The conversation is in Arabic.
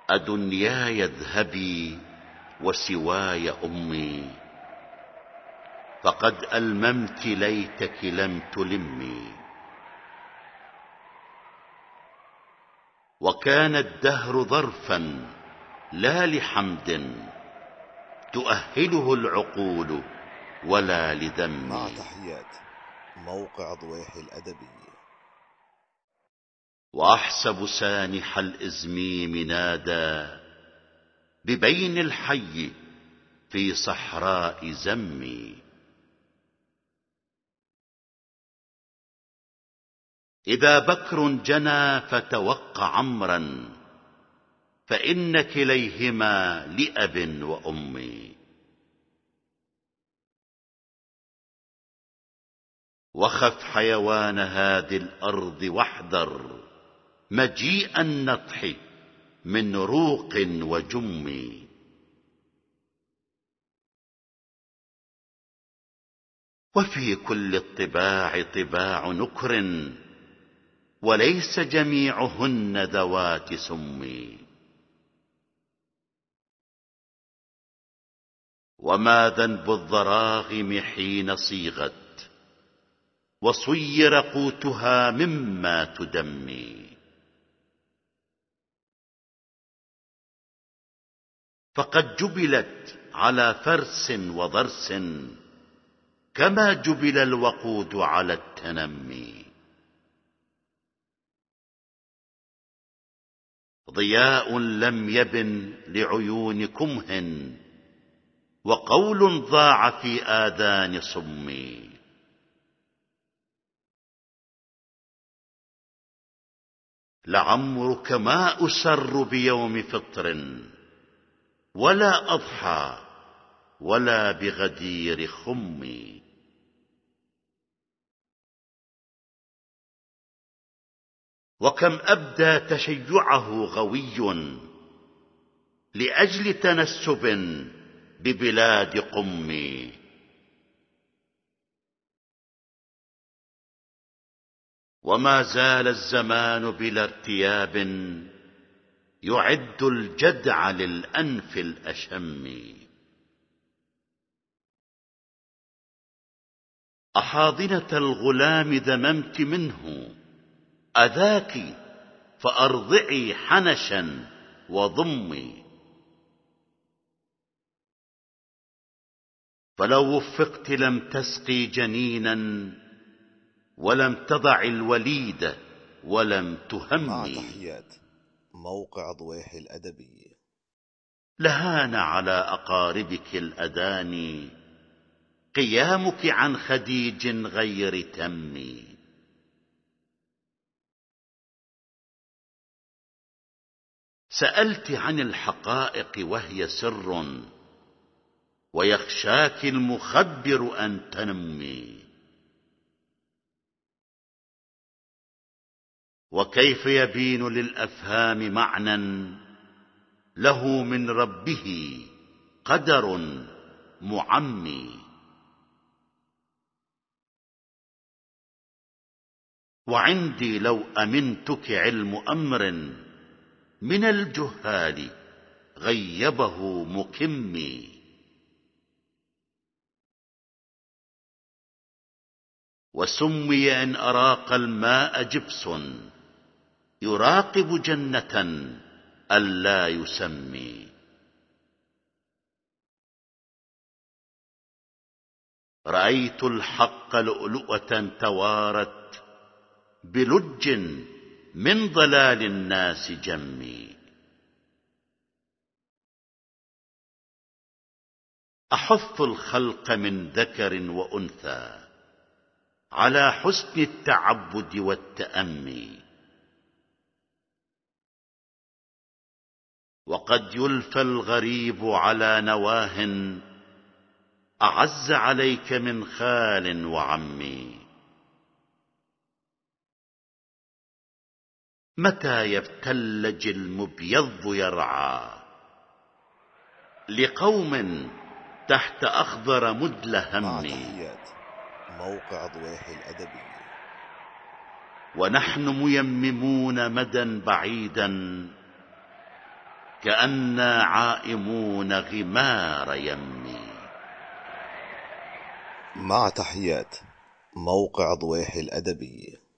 أدنياي اذهبي وسواي أمي، فقد ألممت ليتك لم تلمي. وكان الدهر ظرفا لا لحمد تؤهله العقول ولا مع لذم. تحيات موقع ضويح الأدبي. وأحسب سانح الإزميم نادى ببين الحي في صحراء زمي. إذا بكر جنى فتوق عمرا، فإن كليهما لأب وأم. وخف حيوان هذه الأرض واحذر مجيء النطح من روق وجم. وفي كل الطباع طباع نكر، وليس جميعهن ذوات سم. وما ذنب الضراغم حين صيغت وصير قوتها مما تدمي. فقد جبلت على فرس وضرس كما جبل الوقود على التنمي. ضياء لم يبن لعيون كمه، وقول ضاع في آذان صمي. لعمرك ما أسر بيوم فطر، ولا أضحى ولا بغدير خمي. وكم أبدى تشيعه غوي لأجل تنسب ببلاد قمي. وما زال الزمان بلا ارتياب يعد الجدع للأنف الأشم. أحاضنة الغلام ذممت منه أذاك فأرضعي حنشا وضمي. فلو وفقت لم تسقي جنينا، ولم تضع الوليد ولم مع تهمي. تحيات موقع ضويح الأدبي. لهان على أقاربك الأداني قيامك عن خديج غير تم. سألت عن الحقائق وهي سر، ويخشاك المخبر أن تنمي. وكيف يبين للأفهام معنى له من ربه قدر معمي. وعندي لو أمنتك علم أمر من الجهال غيبه مكمي. وسمي إن أراق الماء جبس يراقب جنة ألا يسمي. رأيت الحق لؤلؤة توارت بلج من ضلال الناس جمي. أحث الخلق من ذكر وأنثى على حسن التعبد والتأمي. وقد يلفى الغريب على نواه أعز عليك من خال وعمي. متى يبتلج المبيض يرعى لقوم تحت أخضر مع مدلهم. تحيات موقع ضويح الأدبي. ونحن ميممون مدى بعيدا كأنا عائمون غمار يمي. مع تحيات موقع ضويح الأدبي.